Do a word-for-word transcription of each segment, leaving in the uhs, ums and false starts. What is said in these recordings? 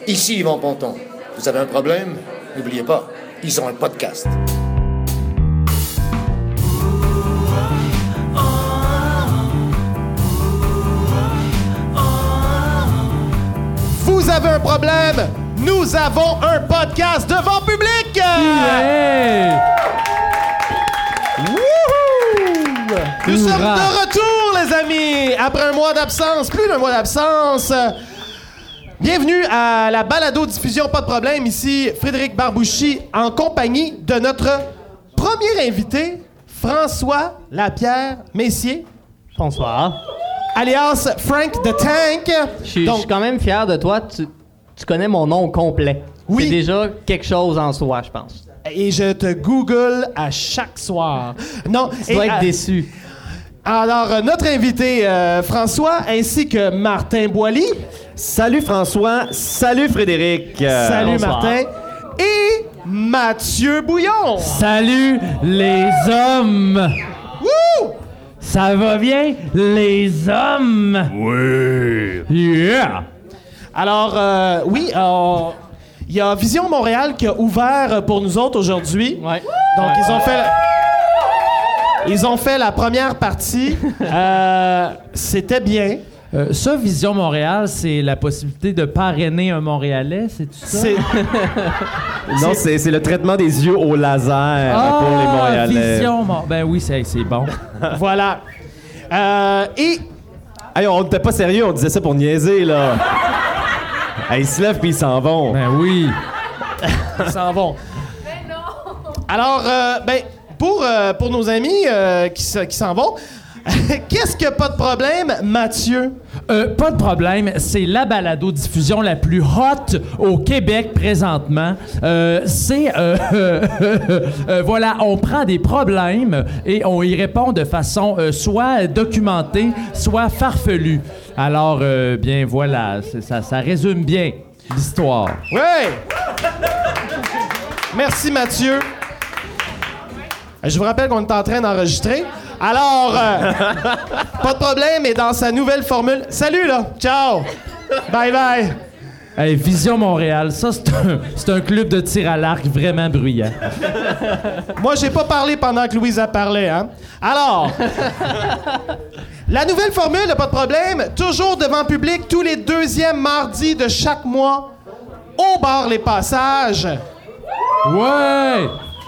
Ici Yvon Ponton. Vous avez un problème? N'oubliez pas, ils ont un podcast. Vous avez un problème? Nous avons un podcast devant public! Yeah! Wouhou! Nous Hourra! sommes de retour, les amis! Après un mois d'absence, plus d'un mois d'absence. Bienvenue à la balado-diffusion Pas de problème. Ici, Frédéric Barbouchi, en compagnie de notre premier invité, François Lapierre Messier, Bonsoir. alias Frank the Tank. Je suis je Donc, suis quand même fier de toi. Tu, tu connais mon nom complet. Oui. C'est déjà quelque chose en soi, je pense. et je te Google à chaque soir. Non, Tu et, dois être euh, déçu. Alors, euh, notre invité euh, François, ainsi que Martin Boily. Salut François, salut Frédéric. Euh, Salut bonsoir. Martin. Et Mathieu Bouillon. Salut les hommes! Wouh! Ça va bien, les hommes? Oui! Yeah! Alors, euh, oui, euh, il y a Vision Montréal qui a ouvert pour nous autres aujourd'hui. Ouais. Donc, ils ont fait... la- Ils ont fait la première partie. Euh, c'était bien. Euh, ça, Vision Montréal, c'est la possibilité de parrainer un Montréalais, c'est tout ça? C'est... Non, c'est, c'est le traitement des yeux au laser pour les Montréalais. Vision Mon- Ben oui, c'est, c'est bon. Voilà. Euh, et... Hey, on n'était pas sérieux, on disait ça pour niaiser, là. Hey, ils se lèvent puis ils s'en vont. Ben oui. Ils s'en vont. Alors, euh, ben, pour, euh, pour nos amis euh, qui, se- qui s'en vont, qu'est-ce que pas de problème, Mathieu? Euh, pas de problème, c'est la balado-diffusion la plus hot au Québec présentement. Euh, c'est... euh, euh, voilà, on prend des problèmes et on y répond de façon euh, soit documentée, soit farfelue. Alors, euh, bien voilà, c'est- ça, ça résume bien l'histoire. Oui! Merci, Mathieu. Je vous rappelle qu'on est en train d'enregistrer. Alors, euh, pas de problème, mais dans sa nouvelle formule... Salut, là! Ciao! Bye, bye! Hey, Vision Montréal, ça, c'est un, c'est un club de tir à l'arc vraiment bruyant. Moi, j'ai pas parlé pendant que Louise a parlé, hein? Alors, la nouvelle formule, pas de problème, toujours devant public, tous les deuxièmes mardis de chaque mois, au bar Les Passages. Ouais!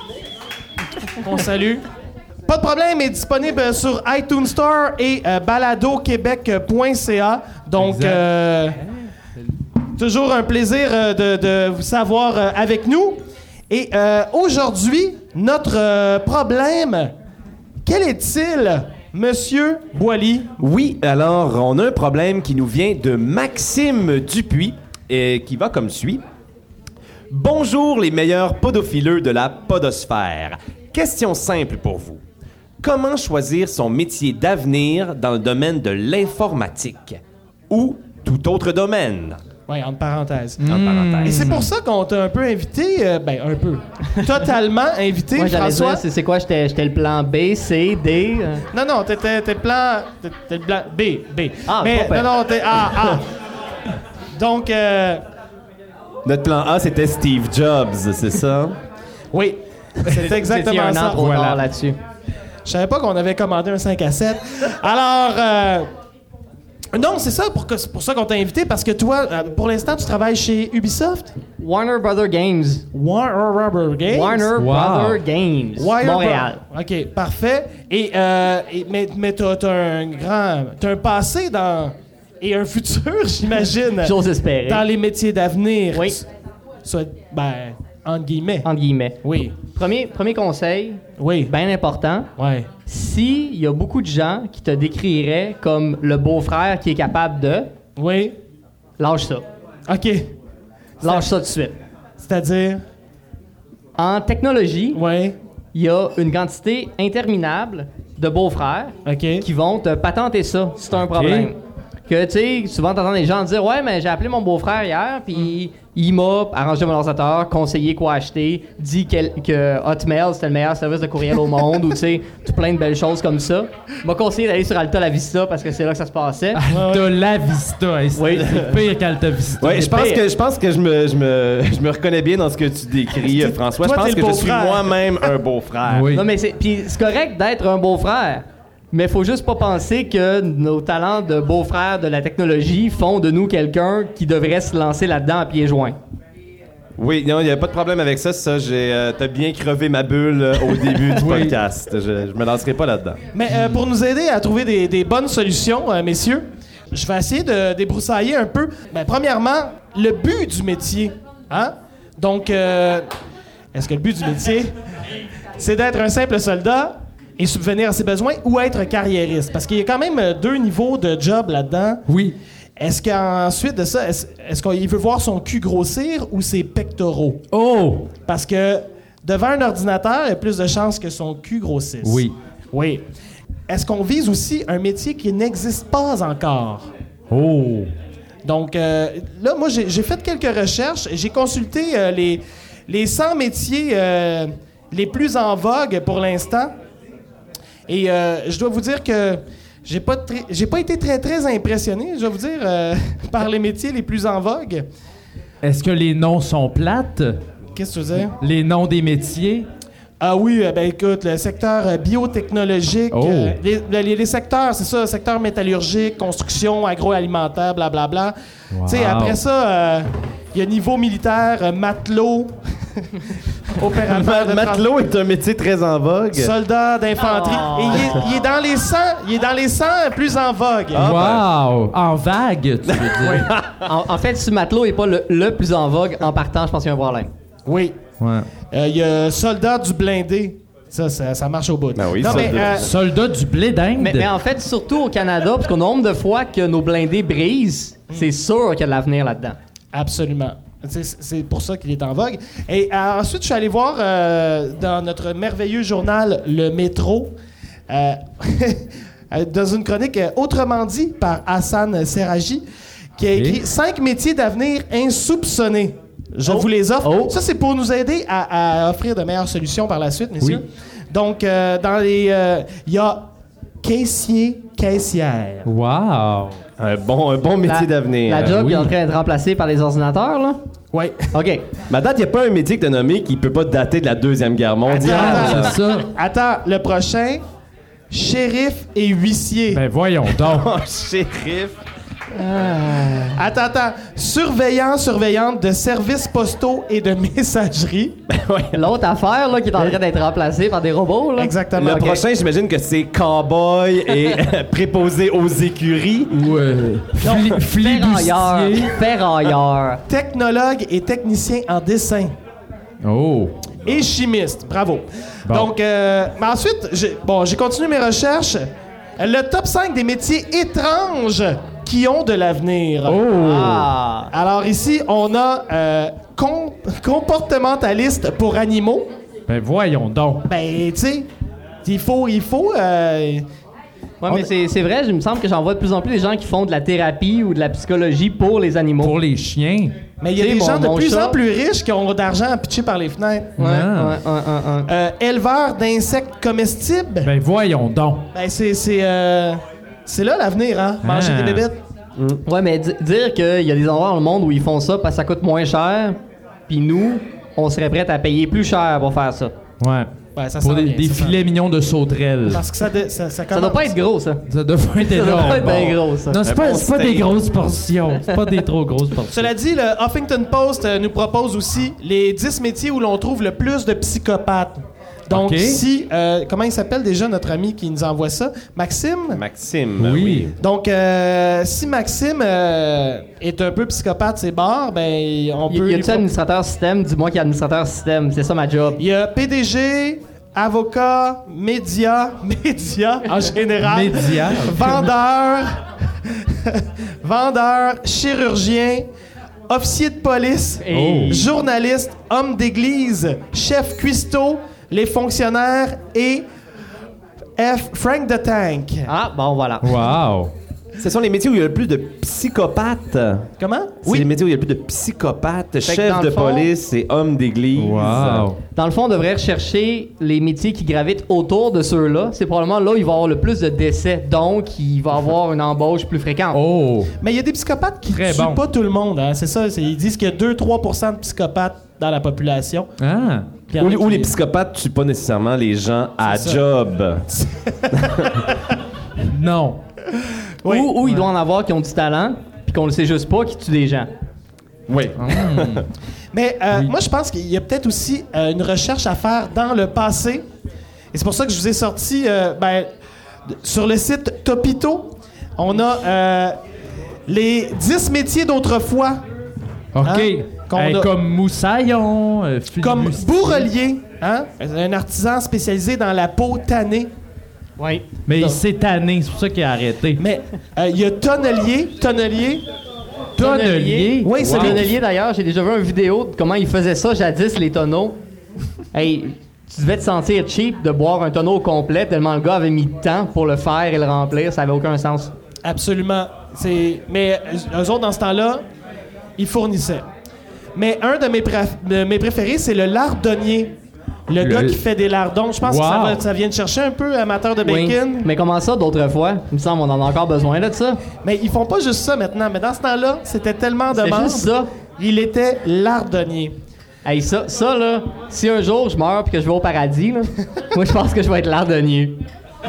On salue. Pas de problème est disponible sur iTunes Store et euh, balado québec point c a. Donc, Exact. euh, toujours un plaisir euh, de, de vous savoir euh, avec nous. Et euh, aujourd'hui, notre euh, problème, quel est-il, Monsieur Boily? Oui, alors, on a un problème qui nous vient de Maxime Dupuis et qui va comme suit. Bonjour les meilleurs podophileux de la podosphère. Question simple pour vous. Comment choisir son métier d'avenir dans le domaine de l'informatique ou tout autre domaine? Oui, entre parenthèses. Entre parenthèses. Et c'est pour ça qu'on t'a un peu invité, euh, ben un peu, totalement invité, Moi, j'allais François. dire, c'est, c'est quoi? J'étais, j'étais le plan B, C, D. euh. Non, non, t'étais, t'es plan, t'es, t'es le plan B, B. Ah, mais pas pire. non, non, t'es A, A. Donc, euh, Notre plan A, c'était Steve Jobs, c'est ça? oui, c'est C'était exactement un an ça. trop Voilà. tard là-dessus. Je savais pas qu'on avait commandé un cinq à sept. Alors, euh, non, c'est ça, pour, que, c'est pour ça qu'on t'a invité, parce que toi, euh, pour l'instant, tu travailles chez Ubisoft? Warner Brother Games. Warner Rubber Games? Warner Wow. Brother Games. Warner Montréal. Bro- OK, parfait. Et, euh, et- mais, mais t'as, t'as un grand... T'as un passé dans... Et un futur, j'imagine. J'ose espérer. Dans les métiers d'avenir. Oui. Ça, ben, entre guillemets. Entre guillemets. Oui. Premier, premier conseil, Oui. bien important. Ouais. Si il y a beaucoup de gens qui te décriraient comme le beau-frère qui est capable de, Oui. lâche ça. OK. Lâche ça tout de suite. C'est-à-dire? En technologie, Oui. il y a une quantité interminable de beaux-frères OK. qui vont te patenter ça si t'as un problème. Que, tu sais, souvent, t'entends des gens dire « Ouais, mais j'ai appelé mon beau-frère hier, puis il m'a arrangé mon ordinateur, conseillé quoi acheter, dit quel- que Hotmail, c'était le meilleur service de courriel au monde, ou tu sais, tout plein de belles choses comme ça. Il m'a conseillé d'aller sur Alta La Vista parce que c'est là que ça se passait. Alta La Vista. Hey, c'est Oui. pire qu'Alta Vista. Ouais, je pense que je pense que je me, je me, je me reconnais bien dans ce que tu décris, euh, François. Je Toi, pense t'es que le je suis beau-frère. moi-même un beau-frère. Oui. Non, mais c'est, puis c'est correct d'être un beau-frère, mais faut juste pas penser que nos talents de beau-frère de la technologie font de nous quelqu'un qui devrait se lancer là-dedans à pieds joints. Oui, non, il n'y a pas de problème avec ça. Ça, j'ai, euh, t'as bien crevé ma bulle euh, au début du Oui. podcast. Je, je me lancerai pas là-dedans. Mais euh, pour nous aider à trouver des, des bonnes solutions, euh, messieurs, je vais essayer de débroussailler un peu. Ben, premièrement, le but du métier. Hein? Donc, euh, est-ce que le but du métier, c'est d'être un simple soldat et subvenir à ses besoins ou être carriériste? Parce qu'il y a quand même euh, deux niveaux de job là-dedans. Oui. Est-ce qu'ensuite de ça, est-ce, est-ce qu'il veut voir son cul grossir ou ses pectoraux? Oh! Parce que devant un ordinateur, il y a plus de chances que son cul grossisse. Oui. Oui. Est-ce qu'on vise aussi un métier qui n'existe pas encore? Oh! Donc, euh, là, moi, j'ai, j'ai fait quelques recherches. J'ai consulté euh, les, les cent métiers euh, les plus en vogue pour l'instant. Et euh, je dois vous dire que j'ai pas, très- j'ai pas été très, très impressionné, je dois vous dire, euh, par les métiers les plus en vogue. Est-ce que les noms sont plates? Qu'est-ce que tu veux dire? Les noms des métiers? Ah oui, euh, ben écoute, le secteur euh, biotechnologique, Oh. euh, les, les- les secteurs, c'est ça, secteur métallurgique, construction, agroalimentaire, blablabla. Wow. Tu sais, après ça, euh, il y a niveau militaire, euh, matelot, opérateur de Matelot est un métier très en vogue. trans- soldat d'infanterie. Oh. Et il est, il est dans les cent, il est dans les cent plus en vogue. Wow! En vague, tu veux dire? En, en fait, si matelot est pas le, le plus en vogue, en partant, je pense qu'il y a un problème. Oui. Ouais. Euh, Il y a soldat du blindé. Ça, ça, ça marche au bout. Ben oui, non, mais, soldat. euh, Soldat du blé d'Inde? Mais, mais en fait, surtout au Canada, parce qu'au nombre de fois que nos blindés brisent, c'est sûr qu'il y a de l'avenir là-dedans. Absolument. C'est, c'est pour ça qu'il est en vogue. Et euh, ensuite, je suis allé voir euh, dans notre merveilleux journal Le Métro, euh, dans une chronique euh, autrement dit par Hassan Serraji, qui a Ok. écrit cinq métiers d'avenir insoupçonnés. Je vous les offre. Oh. Ça, c'est pour nous aider à, à offrir de meilleures solutions par la suite, messieurs. Oui. Donc, euh, dans les, euh, il y a caissier, caissière. Wow! Un bon, un bon métier La- d'avenir. La job oui. est en train d'être remplacée par les ordinateurs, là? Oui. OK. Mais à date, il n'y a pas un métier que tu as nommé qui peut pas dater de la Deuxième Guerre mondiale. Attends, C'est ça? Attends, le prochain, shérif et huissier. Ben voyons donc. Oh, shérif. Attends, attends. Surveillant, surveillante de services postaux et de messagerie. L'autre affaire, là, qui est en train d'être remplacée par des robots, là. Exactement. Le Ok. prochain, j'imagine que c'est cowboy et préposé aux écuries. Ou euh, fli- Ferrailleur. flibustier. Ferrailleur. Technologue et technicien en dessin. Oh! Et chimiste. Bravo. Bon. Donc, euh, mais ensuite, j'ai, bon, j'ai continué mes recherches. Le top cinq des métiers étranges qui ont de l'avenir. Oh! Ah. Alors ici, on a euh, com- comportementaliste pour animaux. Ben voyons donc. Ben, tu sais, il faut, il faut... euh, Ouais, On- mais c'est, c'est vrai, il me semble que j'en vois de plus en plus des gens qui font de la thérapie ou de la psychologie pour les animaux. Pour les chiens. mais il y a Tu sais, des mon- gens de mon plus chat- en plus riches qui ont d'argent à pitcher par les fenêtres. Ouais, Ah. ouais, ouais, ouais, ouais. Euh, éleveur d'insectes comestibles. Ben voyons donc. Ben, c'est, c'est, euh, c'est là l'avenir, hein? Manger Ah. des bébêtes. Ouais, mais di- dire qu'il y a des endroits dans le monde où ils font ça parce que ça coûte moins cher, puis nous, on serait prêts à payer plus cher pour faire ça. Ouais. Ouais, ça Pour sent des, bien, des ça sent filets mignons de sauterelles. Parce que ça, dé- ça, ça Ça commence. doit pas être gros, ça. Ça doit pas être Ça doit énorme. pas être bien gros, ça. Non, c'est Un pas, bon c'est pas des steak. grosses portions. C'est pas des trop grosses portions. Cela dit, le Huffington Post euh, nous propose aussi les dix métiers où l'on trouve le plus de psychopathes. Donc, Ok. si... euh, comment il s'appelle déjà notre ami qui nous envoie ça? Maxime? Maxime. Oui. Donc, euh, si Maxime euh, est un peu psychopathe, c'est barre, ben, on Y, peut... y lui a-tu pro- administrateur système? Dis-moi qu'il y a administrateur système. C'est ça ma job. Il y a P D G, avocat, média, média en général. Média. Vendeur, vendeur, chirurgien, officier de police, Oh. journaliste, homme d'église, chef cuistot, les fonctionnaires et F. Frank the Tank. Ah, bon, voilà. Wow. Ce sont les métiers où il y a le plus de psychopathes. Comment? C'est les métiers où il y a le plus de psychopathes, que chefs dans de le fond- police et hommes d'église. Wow. Dans le fond, on devrait rechercher les métiers qui gravitent autour de ceux-là. C'est probablement là où il va y avoir le plus de décès. Donc, il va y avoir une embauche plus fréquente. Oh. Mais il y a des psychopathes qui Très tuent bon. pas tout le monde. Hein? C'est ça. c'est- Ils disent qu'il y a deux à trois pour cent de psychopathes dans la population. Ah. Puis il y en Où, a où qui- les psychopathes tuent pas nécessairement les gens à C'est ça. job. Non. Oui. Ou, ou il doit en avoir qui ont du talent, puis qu'on le sait juste pas, qui tuent des gens. Oui. Mais euh, moi, je pense qu'il y a peut-être aussi euh, une recherche à faire dans le passé. Et c'est pour ça que je vous ai sorti euh, ben, d- sur le site Topito. On a euh, les dix métiers d'autrefois. OK. Hein? Qu'on Hey, a- comme Moussaillon, euh, Comme flibustier. bourrelier, hein? Un artisan spécialisé dans la peau tannée. Oui. Mais il s'est tanné, c'est pour ça qu'il a arrêté. Mais euh, il y a tonnelier, tonnelier. Tonnelier. Oui, c'est Wow. les- Tonnelier, d'ailleurs, j'ai déjà vu une vidéo de comment ils faisaient ça jadis, les tonneaux. Hey, tu devais te sentir cheap de boire un tonneau au complet tellement le gars avait mis de temps pour le faire et le remplir. Ça avait aucun sens. Absolument. C'est... Mais euh, eux autres, dans ce temps-là, ils fournissaient. Mais un de mes, préf- de mes préférés, c'est le lardonnier. Le, Le- gars qui fait des lardons. Je pense que ça, Wow. va- ça vient de chercher un peu amateur de Oui. bacon. Mais comment ça, d'autres fois? Il me semble qu'on en a encore besoin là, de ça. Mais ils font pas juste ça maintenant. Mais dans ce temps-là, c'était tellement de C'est membres. juste ça. Il était lardonnier. Hey, ça, ça, là, si un jour je meurs puis que je vais au paradis, là, moi, je pense que je vais être lardonnier.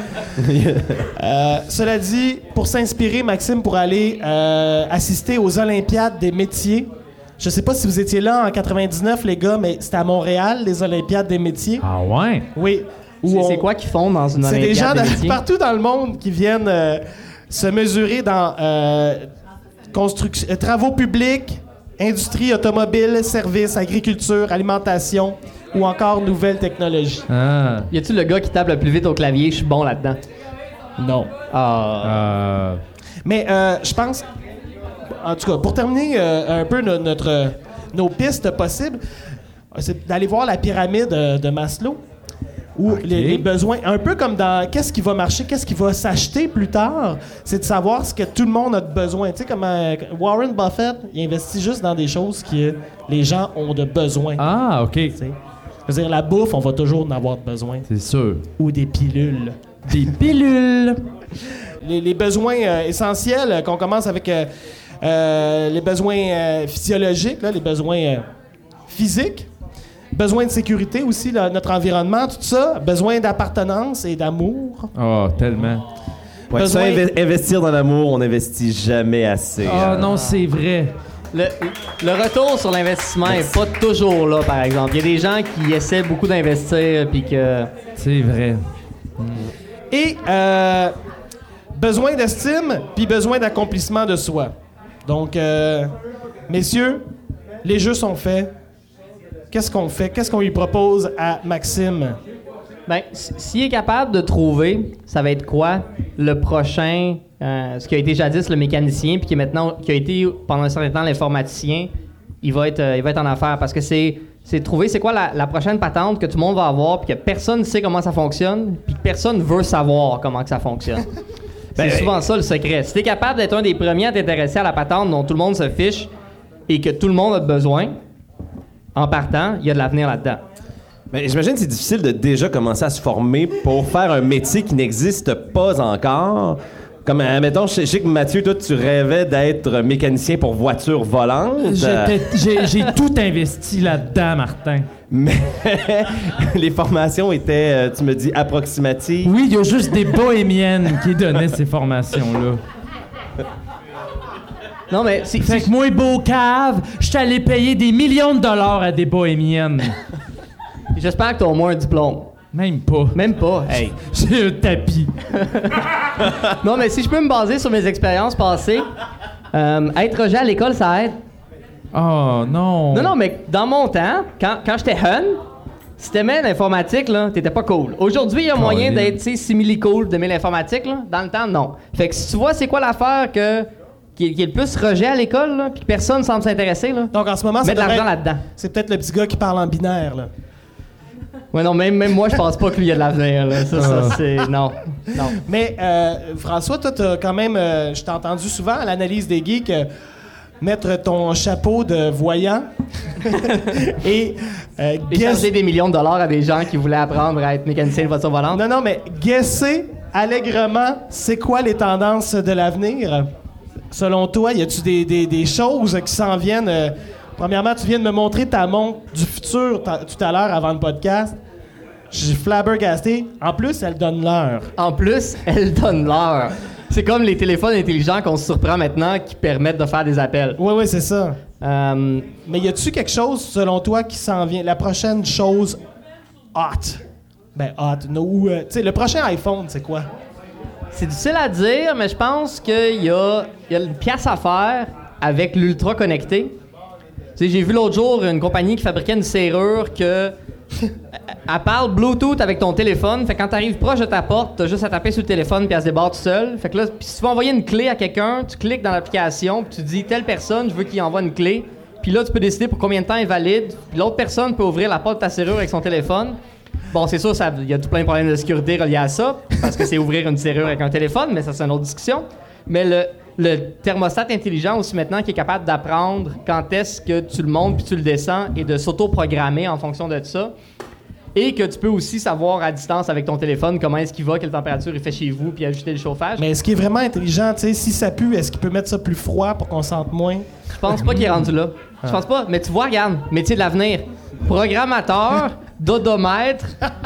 Euh, cela dit, pour s'inspirer, Maxime, pour aller euh, assister aux Olympiades des métiers. Je sais pas si vous étiez là en quatre-vingt-dix-neuf, les gars, mais c'était à Montréal, les Olympiades des métiers. Ah ouais? Oui. Où C'est on- c'est quoi qu'ils font dans une C'est Olympiade des gens des de- métiers? partout dans le monde qui viennent euh, se mesurer dans euh, construction, euh, travaux publics, industrie automobile, services, agriculture, alimentation ou encore nouvelles technologies. Ah. Y a-tu le gars qui tape le plus vite au clavier? Je suis bon là-dedans. Non. Ah. Euh, Mais euh, je pense, en tout cas, pour terminer euh, un peu no- notre, nos pistes possibles, c'est d'aller voir la pyramide euh, de Maslow. Où les, les besoins, un peu comme dans qu'est-ce qui va marcher, qu'est-ce qui va s'acheter plus tard, c'est de savoir ce que tout le monde a de besoin. Tu sais, comme euh, Warren Buffett, il investit juste dans des choses que les gens ont de besoin. Ah, OK. Tu sais. Je veux dire, la bouffe, on va toujours en avoir besoin. C'est sûr. Ou des pilules. Des pilules. Les, les besoins euh, essentiels, euh, qu'on commence avec euh, euh, les besoins euh, physiologiques, là, les besoins euh, physiques, besoin de sécurité aussi, là, notre environnement, tout ça, besoin d'appartenance et d'amour. Oh, tellement. Ouais, Besoin- ça, inve- investir dans l'amour, on n'investit jamais assez. Ah hein. non, c'est vrai. Le, le retour sur l'investissement est pas toujours là, par exemple. Il y a des gens qui essaient beaucoup d'investir puis que... C'est vrai. Et euh, besoin d'estime, puis besoin d'accomplissement de soi. Donc, euh, messieurs, les jeux sont faits. Qu'est-ce qu'on fait? Qu'est-ce qu'on lui propose à Maxime? Ben, s- s'il est capable de trouver, ça va être quoi le prochain, euh, ce qui a été jadis le mécanicien, puis qui est maintenant, qui a été pendant un certain temps l'informaticien, il va être, euh, il va être en affaires parce que c'est, c'est de trouver c'est quoi la, la prochaine patente que tout le monde va avoir, puis que personne ne sait comment ça fonctionne, puis que personne veut savoir comment que ça fonctionne. C'est souvent ça le secret. Si t'es capable d'être un des premiers à t'intéresser à la patente dont tout le monde se fiche et que tout le monde a besoin, en partant, il y a de l'avenir là-dedans. Ben, j'imagine que c'est difficile de déjà commencer à se former pour faire un métier qui n'existe pas encore. Comme, admettons, je je sais que Mathieu, toi, tu rêvais d'être mécanicien pour voitures volantes. J'étais- J'ai j'ai tout investi là-dedans, Martin. Mais les formations étaient, euh, tu me dis, approximatives. Oui, il y a juste des bohémiennes qui donnaient ces formations-là. Non, mais si, Fait si- que moi, beau cave, je suis allé payer des millions de dollars à des bohémiennes. j'espère que tu as au moins un diplôme. Même pas. Même pas. Hey. J'ai un tapis. Non, mais si je peux me baser sur mes expériences passées, euh, être rejet à l'école, ça aide. Oh non. Non, non, mais dans mon temps, quand, quand j'étais jeune, si t'aimais l'informatique, là, t'étais pas cool. Aujourd'hui, il y a moyen Colin. d'être, tu sais, simili-cool d'aimer l'informatique, là. Dans le temps, non. Fait que si tu vois c'est quoi l'affaire que, qui, est, qui est le plus rejet à l'école, là, puis que personne semble s'intéresser, là, Donc, en ce moment, ça mets de devrait l'argent être- là-dedans. c'est peut-être le petit gars qui parle en binaire, là. Ouais, non, même, même moi, je pense pas qu'il y a de l'avenir, là. Ça, ça, c'est... Non, non. Mais euh, François, toi, t'as quand même... Euh, je t'ai entendu souvent à l'analyse des geeks euh, mettre ton chapeau de voyant et euh, Échanger des millions de dollars à des gens qui voulaient apprendre à être mécanicien de voiture volante. Non, non, mais guesser allègrement, c'est quoi les tendances de l'avenir? Selon toi, y a-tu des, des, des choses qui s'en viennent? Euh, premièrement, tu viens de me montrer ta montre du futur ta- tout à l'heure avant le podcast. Je suis flabbergasté. En plus, elle donne l'heure. En plus, elle donne l'heure. C'est comme les téléphones intelligents qu'on se surprend maintenant qui permettent de faire des appels. Oui, oui, c'est ça. Euh, Mais y a-tu quelque chose, selon toi, qui s'en vient? La prochaine chose hot? Ben, hot. No, ou, euh, tu sais, le prochain iPhone, c'est quoi? c'est difficile à dire, mais je pense qu'il y a, il y a une pièce à faire avec l'ultra connecté. Tu sais, j'ai vu l'autre jour une compagnie qui fabriquait une serrure que... Elle parle Bluetooth avec ton téléphone. Fait que quand t'arrives proche de ta porte, t'as juste à taper sur le téléphone puis elle se débarre tout seul. Fait que là, pis si tu veux envoyer une clé à quelqu'un, tu cliques dans l'application puis tu dis telle personne, je veux qu'il envoie une clé. Puis là, tu peux décider pour combien de temps elle est valide. Puis l'autre personne peut ouvrir la porte de ta serrure avec son téléphone. Bon, c'est sûr, il y a tout plein de problèmes de sécurité reliés à ça parce que c'est ouvrir une serrure avec un téléphone, mais ça, c'est une autre discussion. Mais le, le thermostat intelligent aussi maintenant qui est capable d'apprendre quand est-ce que tu le montes puis tu le descends et de s'auto-programmer en fonction de ça. Et que tu peux aussi savoir à distance avec ton téléphone comment est-ce qu'il va, quelle température il fait chez vous, puis ajuster le chauffage. Mais est-ce qu'il est vraiment intelligent, tu sais, si ça pue, est-ce qu'il peut mettre ça plus froid pour qu'on sente moins? Je pense pas qu'il est rendu là. Je pense pas. Mais tu vois, regarde, métier de l'avenir. Programmateur d'odomètre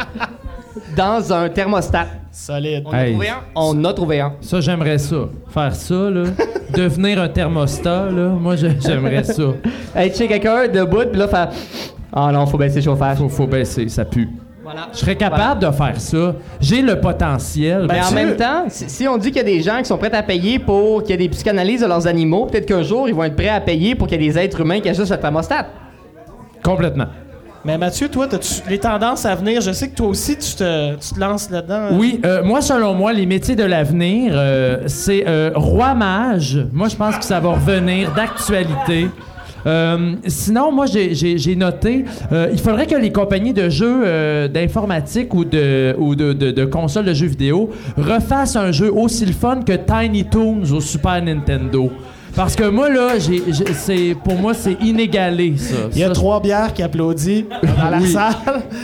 dans un thermostat. Solide. On a Hey. trouvé un? On a trouvé un. Ça, j'aimerais ça. Faire ça, là. Devenir un thermostat, là. Moi, j'ai- j'aimerais ça. Hey, chez quelqu'un debout, puis là, faire... Ah non, faut baisser le chauffage. Faut, faut baisser, ça pue. Voilà. Je serais capable de faire ça. J'ai le potentiel. Mais en Mathieu- même temps, si, si on dit qu'il y a des gens qui sont prêts à payer pour qu'il y ait des psychanalyses de leurs animaux, peut-être qu'un jour, ils vont être prêts à payer pour qu'il y ait des êtres humains qui ajustent le thermostat. Complètement. Mais Mathieu, toi, t'as-tu les tendances à venir? Je sais que toi aussi, tu te, tu te lances là-dedans. hein? Oui, euh, moi, selon moi, les métiers de l'avenir, euh, c'est euh, roi mage. Moi, je pense que ça va revenir d'actualité. Euh, sinon, moi, j'ai- j'ai j'ai noté, euh, il faudrait que les compagnies de jeux euh, d'informatique ou de ou de, de, de consoles de jeux vidéo refassent un jeu aussi le fun que Tiny Toons au Super Nintendo. Parce que moi, là, j'ai, j'ai- c'est, pour moi, c'est inégalé, ça. Il y a Ça, trois bières qui applaudissent dans la Oui. salle.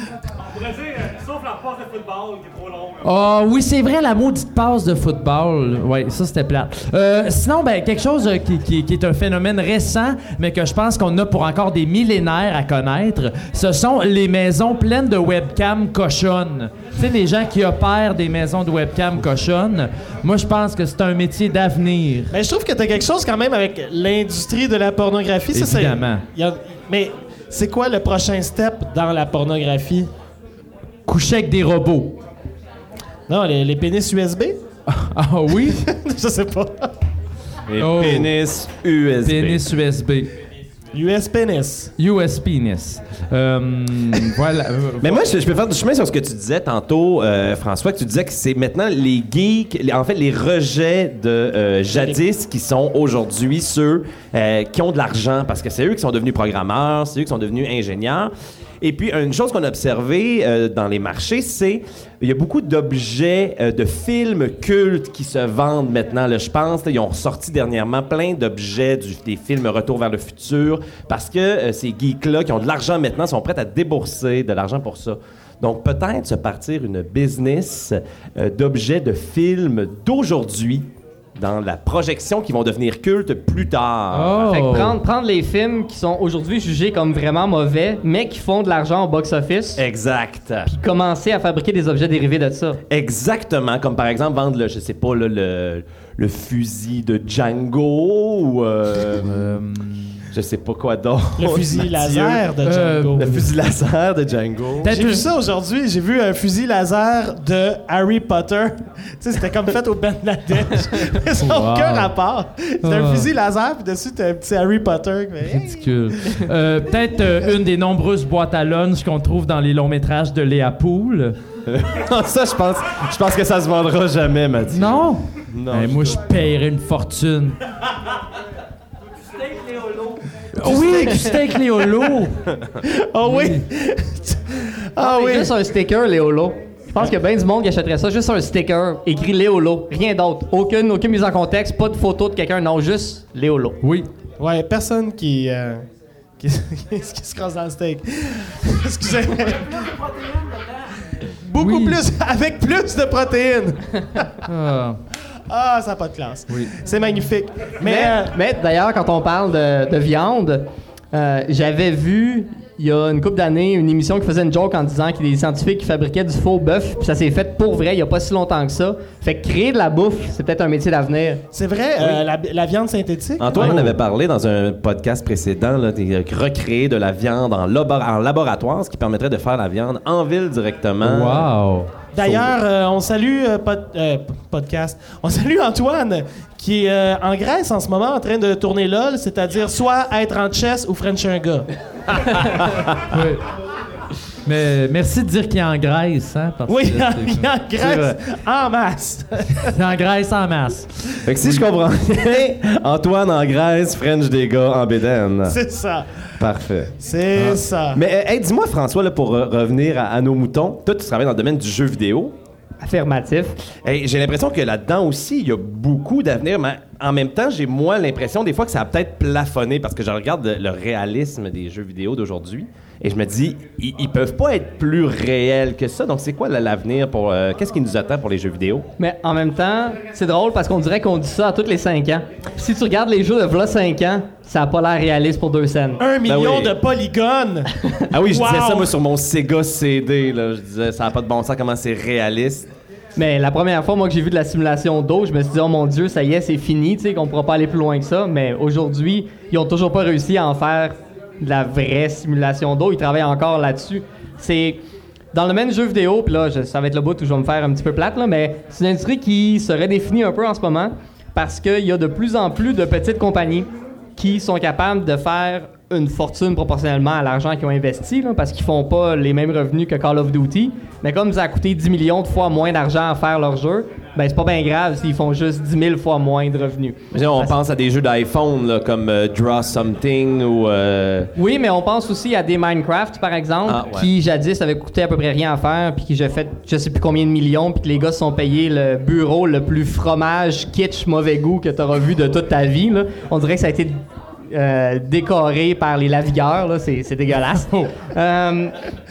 Sauf la passe de football qui est trop longue. Ah oui, c'est vrai, la maudite passe de football. Oui, ça, c'était plate. Euh, sinon, ben, quelque chose euh, qui, qui- qui est un phénomène récent, mais que je pense qu'on a pour encore des millénaires à connaître, ce sont les maisons pleines de webcams cochonnes. Tu sais, les gens qui opèrent des maisons de webcam cochonnes, moi, je pense que c'est un métier d'avenir. Mais je trouve que t'as quelque chose quand même avec l'industrie de la pornographie. Ça, c'est- Évidemment. il y a- mais c'est quoi le prochain step dans la pornographie? Coucher avec des robots. Non, les, les pénis U S B? Ah oui? Je sais pas. Et Oh. pénis U S B. Pénis U S B. U S pénis. U S penis. Euh, voilà. Euh, Mais moi, je, je peux faire du chemin sur ce que tu disais tantôt, euh, François, que tu disais que c'est maintenant les geeks, les- en fait, les rejets de euh, jadis qui sont aujourd'hui ceux euh, qui ont de l'argent, parce que c'est eux qui sont devenus programmeurs, c'est eux qui sont devenus ingénieurs. Et puis, une chose qu'on a observé euh, dans les marchés, c'est il y a beaucoup d'objets, euh, de films cultes qui se vendent maintenant. Là, je pense, là, ils ont ressorti dernièrement plein d'objets du- des films Retour vers le futur, parce que euh, ces geeks-là qui ont de l'argent maintenant sont prêts à débourser de l'argent pour ça. Donc, peut-être se partir une business euh, d'objets de films d'aujourd'hui dans la projection qui vont devenir cultes plus tard. Oh. Fait que prendre, prendre les films qui sont aujourd'hui jugés comme vraiment mauvais, mais qui font de l'argent au box-office, Exact. puis commencer à fabriquer des objets dérivés de ça. Exactement, comme par exemple vendre le, je sais pas, là, le, le fusil de Django ou euh, je sais pas quoi d'autre. Le fusil Mathieu. laser de Euh, Django. Le fusil laser de Django. Peut-être J'ai vu une- ça aujourd'hui. J'ai vu un fusil laser de Harry Potter. tu sais, c'était comme fait au Bangladesh. Mais ça n'a Wow. aucun rapport. C'est un Ah. fusil laser, puis dessus, t'as un petit Harry Potter. Mais, hey, Ridicule. Euh, Peut-être euh, une des nombreuses boîtes à lunch qu'on trouve dans les longs métrages de Léa Poul. Ça, je pense, je pense que ça se vendra jamais, Mathieu. Non? Non, Eh, je- moi, je paierais une fortune. Oui, du steak Léolo. Oh oui! Ah oui. Juste un sticker, Léolo. Je pense qu'il y a bien du monde qui achèterait ça. Juste un sticker, écrit Léolo. Rien d'autre. Aucune, aucune mise en contexte, pas de photo de quelqu'un. Non, juste Léolo. Oui. Ouais, personne qui, euh, qui, qui se crosse dans le steak. Excusez. Beaucoup Oui. plus, avec plus de protéines. Ah. Ah, ça n'a pas de classe. Oui. C'est magnifique. Mais, Mais, euh, mais d'ailleurs, quand on parle de, de viande, euh, j'avais vu il y a une couple d'années une émission qui faisait une joke en disant qu'il y a des scientifiques qui fabriquaient du faux bœuf, puis ça s'est fait pour vrai il n'y a pas si longtemps que ça. Fait que créer de la bouffe, c'est peut-être un métier d'avenir. c'est vrai, euh, la, la viande synthétique. Antoine Ouais. en avait parlé dans un podcast précédent, là, de recréer de la viande en, labo- en laboratoire, ce qui permettrait de faire la viande en ville directement. Wow. D'ailleurs, euh, on salue euh, pod- euh, podcast. On salue Antoine qui est euh, en Grèce en ce moment en train de tourner LOL, c'est-à-dire soit être en chess ou French un gars. Oui. Mais merci de dire qu'il est en Grèce, hein? Parce Oui, que en, c'est- en Grèce, en masse. c'est en Grèce en masse. Fait que si je comprends bien, Antoine en Grèce, French des gars en bédaine. C'est ça. Parfait. C'est ça. Mais euh, hey, dis-moi, François, là, pour euh, revenir à, à nos moutons, toi, tu travailles dans le domaine du jeu vidéo. Affirmatif. Hey, j'ai l'impression que là-dedans aussi, il y a beaucoup d'avenir, mais en même temps, j'ai moi l'impression des fois que ça a peut-être plafonné parce que je regarde le, le réalisme des jeux vidéo d'aujourd'hui et je me dis, ils, ils peuvent pas être plus réels que ça. Donc, c'est quoi là, l'avenir pour... euh, qu'est-ce qui nous attend pour les jeux vidéo? Mais en même temps, c'est drôle parce qu'on dirait qu'on dit ça à tous les cinq ans. Si tu regardes les jeux de v'là cinq ans, ça a pas l'air réaliste pour deux scènes. Un million oui. de polygones. Ah oui, je disais Wow! ça, moi, sur mon Sega C D. Là. Je disais, ça n'a pas de bon sens, comment c'est réaliste. Mais la première fois, moi, que j'ai vu de la simulation d'eau, je me suis dit, oh mon Dieu, ça y est, c'est fini, tu sais, qu'on pourra pas aller plus loin que ça. Mais aujourd'hui, ils ont toujours pas réussi à en faire de la vraie simulation d'eau. Ils travaillent encore là-dessus. C'est dans le domaine du jeu vidéo, puis là, je- ça va être le bout où je vais me faire un petit peu plate, là, mais c'est une industrie qui se redéfinit un peu en ce moment parce qu'il y a de plus en plus de petites compagnies qui sont capables de faire une fortune proportionnellement à l'argent qu'ils ont investi, là, parce qu'ils font pas les mêmes revenus que Call of Duty. Mais comme ça a coûté dix millions de fois moins d'argent à faire leur jeu, ben c'est pas bien grave s'ils font juste dix mille fois moins de revenus. Mais on Parce- pense à des jeux d'iPhone là, comme euh, Draw Something ou... euh, Oui, mais on pense aussi à des Minecraft, par exemple, Ah, ouais. qui jadis avaient coûté à peu près rien à faire, puis qui j'ai fait je sais plus combien de millions, puis que les gars se sont payés le bureau le plus fromage, kitsch, mauvais goût que tu auras vu de toute ta vie. Là. On dirait que ça a été euh, décoré par les lavigueurs, là. C'est, c'est dégueulasse. Euh,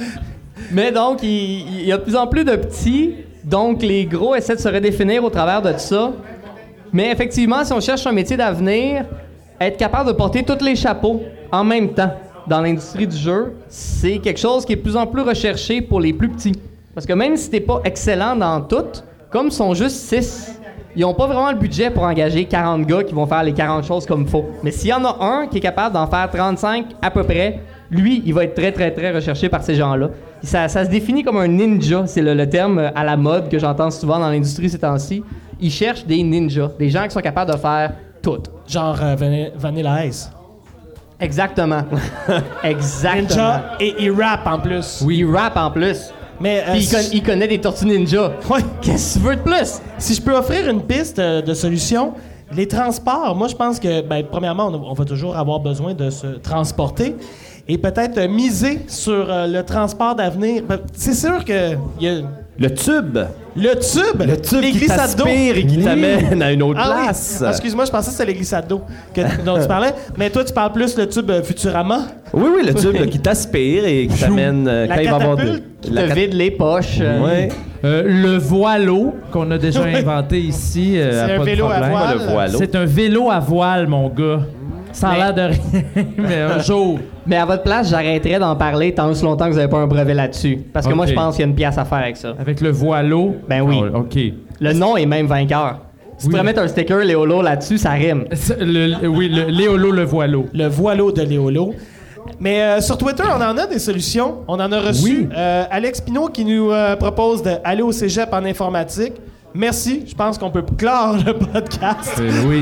mais donc, il, il y a de plus en plus de petits, donc les gros essaient de se redéfinir au travers de tout ça. Mais effectivement, si on cherche un métier d'avenir, être capable de porter tous les chapeaux en même temps dans l'industrie du jeu, c'est quelque chose qui est de plus en plus recherché pour les plus petits. Parce que même si t'es pas excellent dans tout, comme ils sont juste six, ils ont pas vraiment le budget pour engager quarante gars qui vont faire les quarante choses comme il faut. Mais s'il y en a un qui est capable d'en faire trente-cinq à peu près, lui, il va être très, très, très recherché par ces gens-là. Ça, ça se définit comme un ninja, c'est le, le terme à la mode que j'entends souvent dans l'industrie ces temps-ci. Ils cherchent des ninjas, des gens qui sont capables de faire tout. Genre euh, Van- Vanilla Ice. Exactement. Exactement. Ninja et il rap en plus. Oui, il rap en plus. Mais euh, Puis il, si, con- il connaît des tortues ninja. Ouais. Qu'est-ce que tu veux de plus? si je peux offrir une piste euh, de solution, les transports, moi je pense que, ben, premièrement, on, on va toujours avoir besoin de se transporter et peut-être euh, miser sur euh, le transport d'avenir. Ben, c'est sûr que y a Le tube! le tube, Le tube les qui glissades d'eau. t'aspire et qui Oui. t'amène à une autre Ah oui. place. Ah, excuse-moi, je pensais que c'était les glissades d'eau que- dont tu parlais. Mais toi, tu parles plus le tube euh, Futurama. Oui, oui, le tube là, qui t'aspire et qui t'amène euh, La quand il va avoir de... catapulte Qui la te cat- vide les poches. euh, Ouais. Euh, le voileau qu'on a déjà inventé ici. euh, C'est à un pas de vélo à problème. voile. Pas le voileau. C'est un vélo à voile, mon gars. Ça a Mais- l'air de rien, mais un jour. Mais à votre place, j'arrêterais d'en parler tant aussi longtemps que vous n'avez pas un brevet là-dessus. Parce que moi, Ok. je pense qu'il y a une pièce à faire avec ça. Avec le voileau. Ben oui. Ah, OK. Le nom est même vainqueur. Si Oui. tu pourrais mettre un sticker Léolo là-dessus, ça rime. C'est le- le- oui, le Léolo le voileau. Le voileau de Léolo. Mais euh, sur Twitter, on en a des solutions. On en a reçu. Oui. Euh, Alex Pinault qui nous euh, propose d'aller au cégep en informatique. Merci. Je pense qu'on peut clore le podcast. Euh, oui.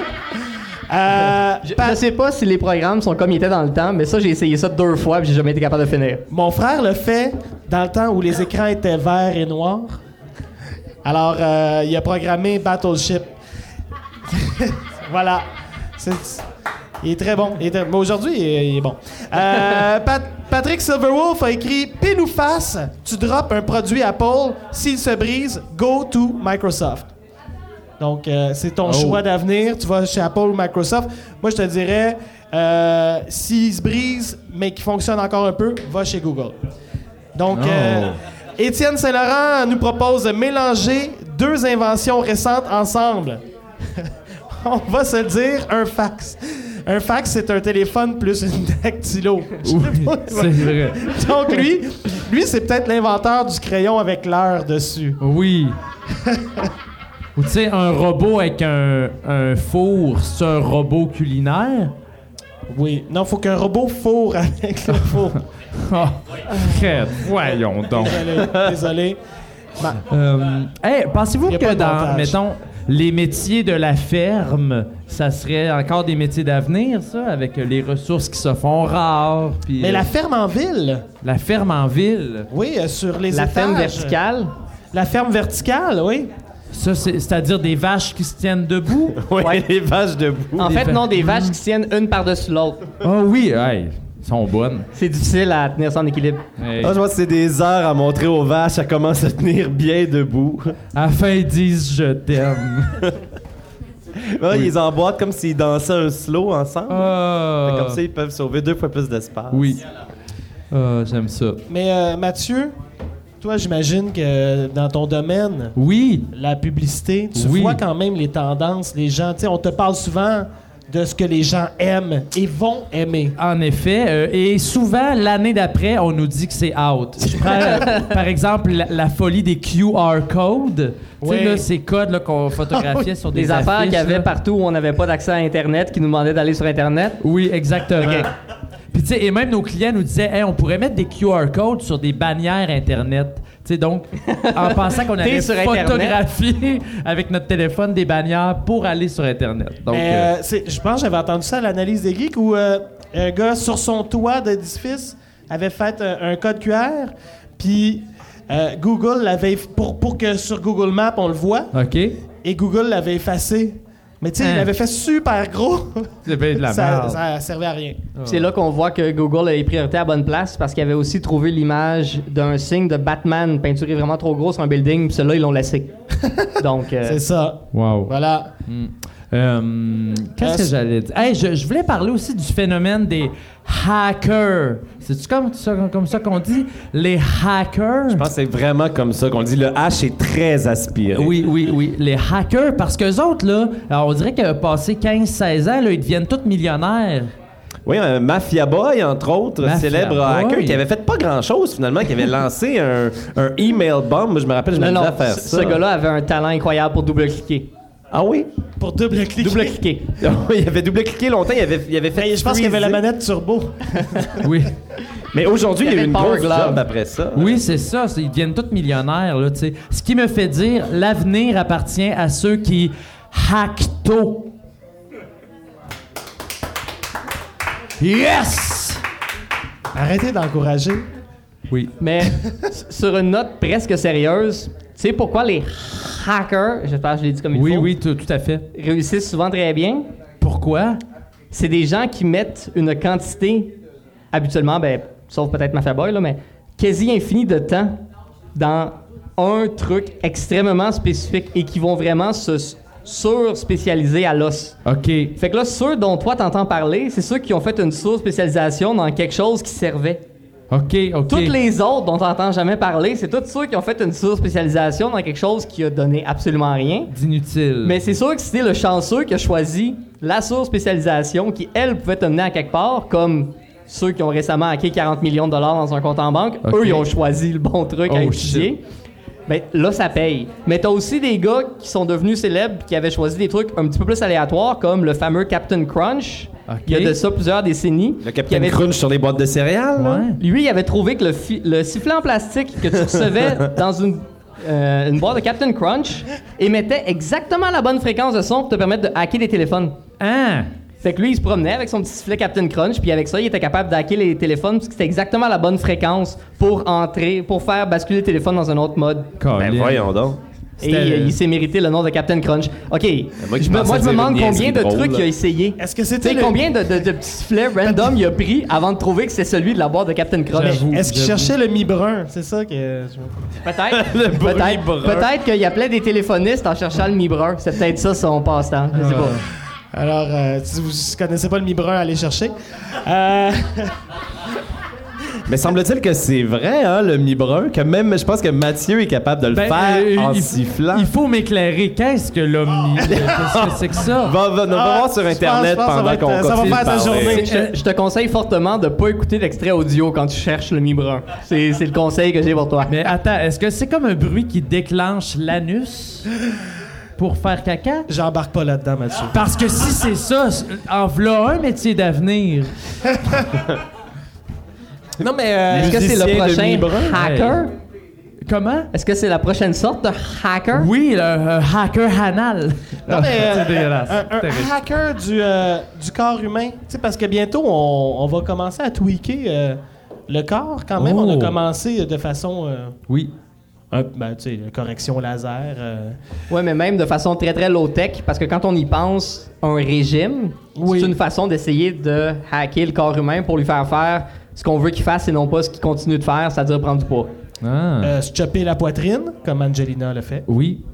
Euh, Je, Pat- je sais pas si les programmes sont comme ils étaient dans le temps, mais ça, j'ai essayé ça deux fois et j'ai jamais été capable de finir. Mon frère le fait dans le temps où les écrans étaient verts et noirs. Alors, euh, il a programmé Battleship. Voilà. C'est- Il est très bon. Il est très- Mais aujourd'hui, il est, il est bon. Euh, Pat- Patrick Silverwolf a écrit « Pile ou face, tu drops un produit Apple, s'il se brise, go to Microsoft. » Donc, euh, c'est ton Oh. choix d'avenir. Tu vas chez Apple ou Microsoft. Moi, je te dirais, euh, s'il se brise, mais qu'il fonctionne encore un peu, va chez Google. Donc, Oh. euh, Étienne Saint-Laurent nous propose de mélanger deux inventions récentes ensemble. On va se dire un fax. Un fax, c'est un téléphone plus une dactylo. Je sais Oui, pas. c'est vrai. Donc, lui, lui c'est peut-être l'inventeur du crayon avec l'heure dessus. Oui. Ou tu sais, un robot avec un, un four, c'est un robot culinaire? Oui. Non, faut qu'un robot fourre avec le four. Ah, crête, voyons donc. Désolé. Désolé. Ben, Euh, hey, pensez-vous Y a que pas de dans, montage. mettons, les métiers de la ferme, ça serait encore des métiers d'avenir, ça, avec les ressources qui se font rares? Puis, mais euh, la ferme en ville, la ferme en ville, oui, euh, sur les La étages. ferme verticale. La ferme verticale, oui. ça, c'est, c'est-à-dire des vaches qui se tiennent debout? Oui, Ouais. les vaches debout. En Des fait, va- non, des vaches qui se tiennent une par-dessus l'autre. Ah oui, hey, elles sont bonnes. C'est difficile à tenir ça en équilibre. Hey. Ah, je vois que c'est des heures à montrer aux vaches, elles commencent à tenir bien debout. À la fin, ils disent « je t'aime Ouais, Ils les emboîtent comme s'ils dansaient un slow ensemble. ». Ah. Comme ça, ils peuvent sauver deux fois plus d'espace. Oui. Ah, j'aime ça. Mais euh, Mathieu, toi, j'imagine que dans ton domaine, Oui, la publicité, tu Oui. vois quand même les tendances, les gens, tu sais, on te parle souvent de ce que les gens aiment et vont aimer. en effet. euh, et souvent, l'année d'après, on nous dit que c'est out. Je prends, euh, par exemple, la, la folie des Q R codes. Tu sais, Oui. là, ces codes là, qu'on photographiait sur des Des affaires affiches, qu'il y avait là. partout où on n'avait pas d'accès à Internet, qui nous demandaient d'aller sur Internet. Oui, exactement. Puis, tu sais, et même nos clients nous disaient, hey, on pourrait mettre des Q R codes sur des bannières Internet. Tu sais, donc, en pensant qu'on T'es allait sur Internet. photographier avec notre téléphone des bannières pour aller sur Internet. Donc, Mais euh, euh, c'est- je pense que j'avais entendu ça à l'analyse des geeks où euh, un gars sur son toit d'édifice avait fait un, un code Q R, puis euh, Google l'avait eff- pour pour que sur Google Maps on le voit, OK. et Google l'avait effacé. Mais tu sais, il Hein. l'avait fait super gros. C'est bien de la ça, merde. ça servait à rien. C'est là qu'on voit que Google a les priorités à bonne place parce qu'il avait aussi trouvé l'image d'un signe de Batman peinturé vraiment trop gros sur un building, puis celui-là, ils l'ont laissé. Donc, euh, C'est ça. Wow. Voilà. Euh, Qu'est-ce Euh, que j'allais dire? Hey, je, je voulais parler aussi du phénomène des hackers. C'est-tu comme ça, comme ça qu'on dit? Les hackers? Je pense que c'est vraiment comme ça qu'on dit. Le H est très aspiré. Oui, oui, oui. Les hackers, parce qu'eux autres, là, alors on dirait que passé quinze seize ans, là, ils deviennent tous millionnaires. Oui, un Mafia Boy, entre autres, Mafia célèbre Boy. hacker qui avait fait pas grand-chose finalement, qui avait lancé un, un email bomb. Moi, je me rappelle, je non, m'amusais non, à faire ce, ça. ce gars-là avait un talent incroyable pour double-cliquer. Ah oui? Pour double-cliquer. Double-cliquer. il avait double-cliqué longtemps, il avait, il avait fait Hey, je pense qu'il y avait la freezer. manette turbo. Oui. Mais aujourd'hui, il y a eu avait une le Power grosse Glove. job après ça. Oui, c'est ça. c'est- Ils deviennent tous millionnaires, là, tu sais. Ce qui me fait dire, l'avenir appartient à ceux qui hackent tôt. Yes! Arrêtez d'encourager. Oui. Mais s- sur une note presque sérieuse, tu sais pourquoi les hackers, j'espère que je l'ai dit comme il Oui, faut, oui, tout, tout à fait. réussissent souvent très bien? Pourquoi? C'est des gens qui mettent une quantité, habituellement, ben, sauf peut-être Mafia Boy, là, mais quasi infinie de temps dans un truc extrêmement spécifique et qui vont vraiment se s- sur-spécialiser à l'os. OK. Fait que là, ceux dont toi t'entends parler, c'est ceux qui ont fait une sur-spécialisation dans quelque chose qui servait. OK, OK. Toutes les autres dont t'entends jamais parler, c'est tous ceux qui ont fait une sur-spécialisation dans quelque chose qui a donné absolument rien. D'inutile. Mais c'est sûr que c'était le chanceux qui a choisi la sur-spécialisation qui, elle, pouvait te mener à quelque part, comme ceux qui ont récemment hacké quarante millions de dollars dans un compte en banque. Ok. Eux, ils ont choisi le bon truc à Oh, étudier. Ben, là, ça paye. Mais t'as aussi des gars qui sont devenus célèbres qui avaient choisi des trucs un petit peu plus aléatoires, comme le fameux Captain Crunch. Ok. Il y a de ça plusieurs décennies. Le qui Captain avait- Crunch sur les boîtes de céréales. là. Ouais. Lui, il avait trouvé que le, fi- le sifflet en plastique que tu recevais dans une, euh, une boîte de Captain Crunch émettait exactement la bonne fréquence de son pour te permettre de hacker les téléphones. Ah! Fait que lui, il se promenait avec son petit sifflet Captain Crunch, puis avec ça, il était capable de hacker les téléphones parce que c'était exactement la bonne fréquence pour entrer, pour faire basculer le téléphone dans un autre mode. Ben Colin. voyons donc. Et il, il s'est mérité le nom de Captain Crunch. OK. Moi, je me, moi, je me demande combien de drôle, trucs là. il a essayé. Est-ce que Tu c'était sais, le... combien de, de, de petits sifflets random il a pris avant de trouver que c'est celui de la boîte de Captain Crunch? J'avoue. Est-ce qu'il J'avoue. cherchait le mi-brun? C'est ça que... Peut-être. peut-être. Peut-être qu'il appelait des téléphonistes en cherchant le mi-brun. C'est peut-être ça son passe-temps. Je sais pas. Alors, euh, si vous ne connaissez pas le mi-brun, allez chercher. Euh... Mais semble-t-il que c'est vrai, hein, le mi-brun, que même, je pense que Mathieu est capable de le Ben, faire euh, en il- sifflant. Il faut m'éclairer. Qu'est-ce que l'omni... Qu'est-ce que c'est que ça? Va, va, va Ah, voir sur je pense- Internet je pense que ça pendant va être- qu'on ça va continue faire de ta parler. journée. Je, te- je te conseille fortement de pas écouter l'extrait audio quand tu cherches le mi-brun. C'est, c'est le conseil que j'ai pour toi. Mais attends, est-ce que c'est comme un bruit qui déclenche l'anus pour faire caca? J'embarque pas là-dedans, Mathieu. Parce que si c'est ça, en v'là un métier d'avenir. Non, mais... euh, Est-ce que c'est le musicien de prochain mi-brun? hacker? Comment? Est-ce que c'est la prochaine sorte de hacker? Oui, le euh, hacker anal. Non, mais, euh, c'est dégueulasse. un, un Terrible. hacker du, euh, du corps humain. Tu sais, parce que bientôt, on, on va commencer à tweaker euh, le corps quand même. Oh. On a commencé de façon... euh, Oui. un- ben, tu sais, correction laser. euh, Ouais, mais même de façon très très low-tech, parce que quand on y pense, un régime, Oui. c'est une façon d'essayer de hacker le corps humain pour lui faire faire ce qu'on veut qu'il fasse et non pas ce qu'il continue de faire, c'est-à-dire prendre du poids. Ah. euh, se chopper la poitrine, comme Angelina le fait. Oui.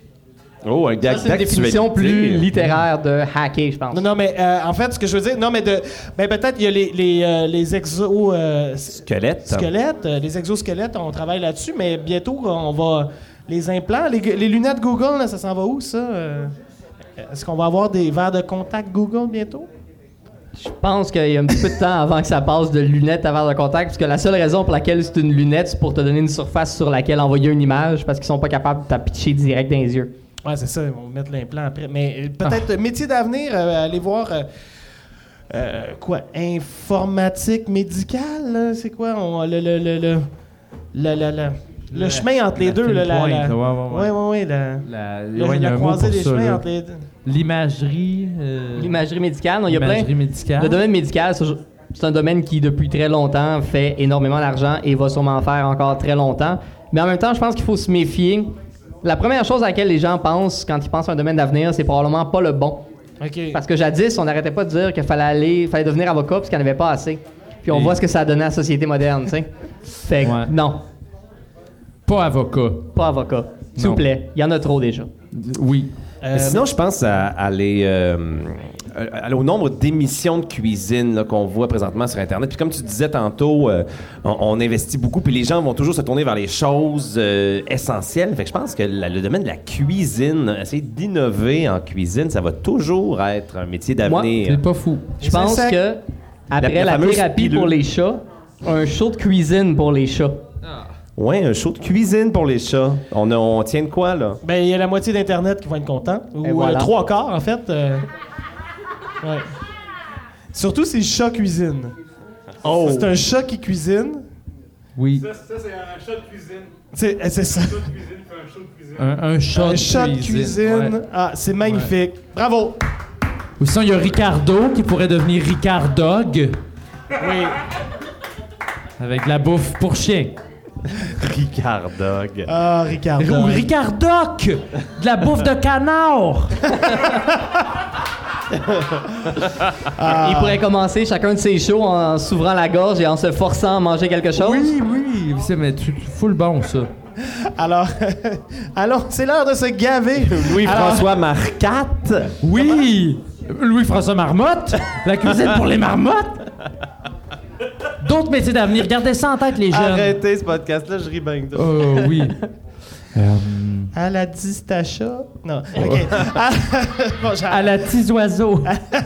Oh, un Ça, gag c'est une définition plus littéraire de hacker, je pense. Non, non, mais euh, en fait, ce que je veux dire, non, mais de, ben peut-être il y a les les, euh, les exo euh, Squelette. squelettes, euh, les exosquelettes, on travaille là-dessus, mais bientôt on va les implants, les, les lunettes Google, là, ça s'en va où ça euh? Est-ce qu'on va avoir des verres de contact Google bientôt? Je pense qu'il y a un petit peu de temps avant que ça passe de lunettes à verre de contact, parce que la seule raison pour laquelle c'est une lunette, c'est pour te donner une surface sur laquelle envoyer une image, parce qu'ils sont pas capables de t'apitcher direct dans les yeux. Ouais, c'est ça, ils vont mettre l'implant après. Mais euh, peut-être métier d'avenir, euh, aller voir euh, euh, quoi, informatique médicale, là, c'est quoi, on- le le le le le, le, le- le chemin entre les la deux, fine là, la, pointe, la- ouais, ouais, ouais. ouais, ouais, ouais, la, La, le- ouais, il y a la un mot croisée pour des ça, chemins là. entre les deux. L'imagerie. euh, L'imagerie médicale, non, il y a plein. L'imagerie médicale. Le domaine médical, c'est c'est un domaine qui, depuis très longtemps, fait énormément d'argent et va sûrement en faire encore très longtemps. Mais en même temps, je pense qu'il faut se méfier. La première chose à laquelle les gens pensent quand ils pensent à un domaine d'avenir, c'est probablement pas le bon. OK. Parce que jadis, on n'arrêtait pas de dire qu'il fallait aller, fallait devenir avocat parce qu'il n'y en avait pas assez. Puis on Et- voit ce que ça a donné à la société moderne, tu sais. Fait que Ouais. non, Pas avocat. pas avocat. S'il Non. vous plaît, il y en a trop déjà. Oui. Euh, Sinon, je pense à, à les, euh, à- au nombre d'émissions de cuisine là, qu'on voit présentement sur Internet. Puis comme tu disais tantôt, euh, on, on investit beaucoup, puis les gens vont toujours se tourner vers les choses euh, essentielles. Fait que je pense que la- le domaine de la cuisine, essayer d'innover en cuisine, ça va toujours être un métier d'avenir. C'est pas fou. Je pense C'est ça. que après La- la, la fameuse thérapie pilule. pour les chats, un show de cuisine pour les chats. Ouais, un show de cuisine pour les chats. On, a- on tient de quoi, là? Ben, il y a la moitié d'Internet qui vont être contents. Ou Et voilà. euh, trois quarts, en fait. euh, ouais. Surtout si le chat cuisine. Oh! C'est un chat qui cuisine. Oui. Ça, ça, c'est un chat de cuisine. C'est euh, c'est ça. Un chat de cuisine fait un show de cuisine. Un, un chat Un de chat de cuisine. cuisine. Ouais. Ah, c'est magnifique. Bravo. Ou sinon, il y a Ricardo qui pourrait devenir Ricard Dog Oui. avec la bouffe pour chien. Ricard Dog. Ah, Ricardo. Ou Ricard Doc de la bouffe de canard. Il pourrait commencer chacun de ses shows en s'ouvrant la gorge et en se forçant à manger quelque chose. Oui, oui. C'est, mais tu, tu fous le bon, ça. Alors, allons, c'est l'heure de se gaver. Louis-François Marcatte. Oui! Louis-François Marmotte, la cuisine pour les marmottes. D'autres métiers d'avenir, gardez ça en tête, les jeunes. Arrêtez ce podcast-là, je ris bien. Oh, oui. Euh, À la distacha. Non. OK. Ah, bon, j'ai- à la tise oiseau.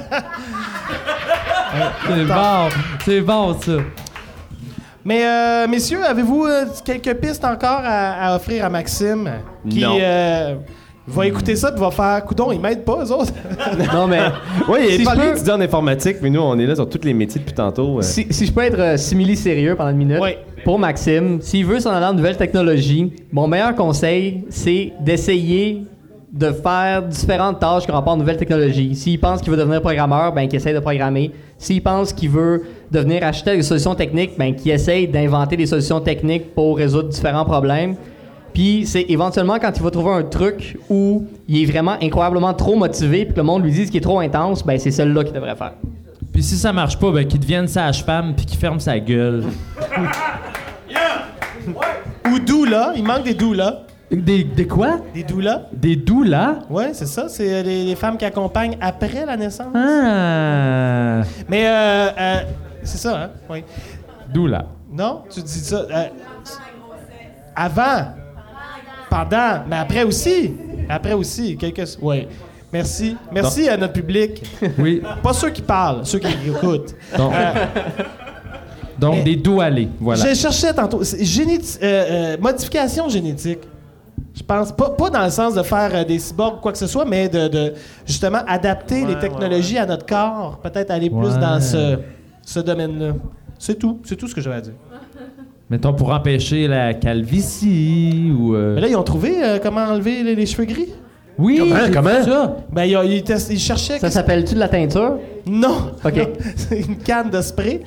C'est bon, c'est bon, ça. Mais, euh, messieurs, avez-vous euh, quelques pistes encore à, à offrir à Maxime? Qui Non. euh, va écouter ça et va faire. Coudon, ils m'aident pas, eux autres. Non, mais Oui, il Si est je pas peux- étudiant en informatique, mais nous, on est là sur tous les métiers depuis tantôt. euh. si, si je peux être euh, simili-sérieux pendant une minute, Oui. pour Maxime, s'il veut s'en aller en nouvelles technologies, mon meilleur conseil, c'est d'essayer de faire différentes tâches qui ont rapport aux nouvelles technologies. S'il pense qu'il veut devenir programmeur, ben qu'il essaye de programmer. S'il pense qu'il veut devenir acheteur des solutions techniques, ben qu'il essaye d'inventer des solutions techniques pour résoudre différents problèmes. Puis c'est éventuellement quand il va trouver un truc où il est vraiment incroyablement trop motivé puis que le monde lui dise qu'il est trop intense, ben c'est celle-là qu'il devrait faire. Puis si ça marche pas, ben qu'il devienne sage-femme puis qu'il ferme sa gueule. Ou doula, il manque des doulas. Des, des quoi? Des doulas. Des doulas? Ouais, c'est ça, c'est les, les femmes qui accompagnent après la naissance. Ah! Mais euh, euh, c'est ça, hein? Oui. Doula. Non, tu dis ça. euh, avant. Pendant. Mais après aussi. Après aussi. Quelques. Oui. Merci. Merci à notre public. Oui. Pas ceux qui parlent, ceux qui écoutent. Donc, Euh, donc mais- des doualés, voilà. Je cherchais tantôt. c'est généti- euh, euh, modification génétique. Je pense. Pas, pas dans le sens de faire euh, des cyborgs ou quoi que ce soit, mais de, de justement adapter les technologies à notre corps. Peut-être aller plus Ouais. dans ce, ce domaine-là. C'est tout. C'est tout ce que j'avais à dire. Mettons pour empêcher la calvitie ou... euh, Mais là, ils ont trouvé euh, comment enlever les, les cheveux gris? Oui, Comment? j'ai vu Comment? ça. Ben, ils, ils, test- ils cherchaient. Ça s'appelle-tu de la teinture? Non! OK. Non, c'est une canne de spray.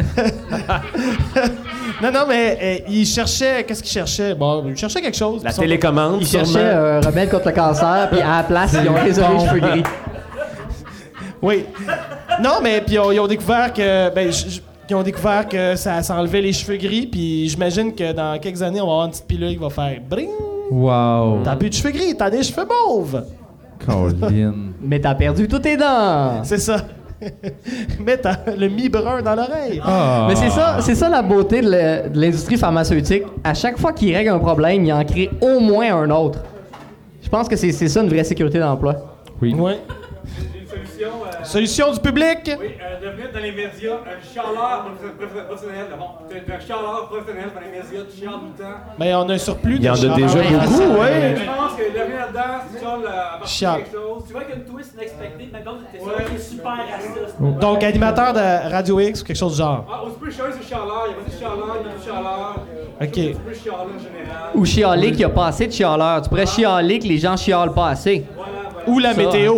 non, non, mais euh, ils cherchaient. Qu'est-ce qu'ils cherchaient? Bon, ils cherchaient quelque chose. La Ils sont- télécommande, Ils sûrement. cherchaient un remède contre le cancer, puis à la place, ils ont résolu les cheveux gris. Oui. Non, mais puis ils ont, ils ont découvert que. Ben, j- j- ils ont découvert que ça s'enlevait les cheveux gris, puis j'imagine que dans quelques années, on va avoir une petite pilule qui va faire bring. Wow. T'as plus de cheveux gris, t'as des cheveux mauves. Colin. Mais t'as perdu tous tes dents. C'est ça. Mets ta- le mi-brun dans l'oreille. Ah. Mais c'est ça, c'est ça la beauté de le- de l'industrie pharmaceutique. À chaque fois qu'il règle un problème, il en crée au moins un autre. Je pense que c'est c'est ça une vraie sécurité d'emploi. Oui. Oui. J'ai une solution. euh, Solution du public. Oui, euh, devenir dans les médias un chialeur prof- prof- professionnel. Bon, t'es t'es un chialeur professionnel dans les médias, tu chiales tout le temps. Mais on a un surplus Il y en de a déjà chaleur. beaucoup, ouais. Je pense que devenir là-dedans, si tu chiales euh, à partir Chiale. de quelque chose. Tu vois qu'il y a une twist inexpectée, mais donc t'es sûr Ouais. qu'il est super raciste. Donc, animateur de Radio X ou quelque chose du genre. Ah, aussi peu chialer, c'est chialeur. Il y a pas de chialeur, il y a plus de chialeur. OK. Tu peux chialer en général. Ou chialer qu'il n'y a pas assez de chialeurs. Tu pourrais chialer que les gens chialent pas assez. Voilà, voilà. Ou la Ça, météo.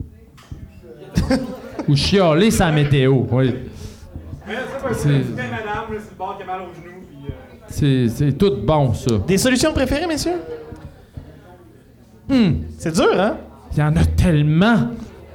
Ou chialer sa météo, oui. Mais ça, c'est C'est- une petite madame, là, c'est le bord qui a mal au genou. Puis, euh, C'est c'est tout bon, ça. Des solutions préférées, messieurs? Hmm. C'est dur, hein? Il y en a tellement.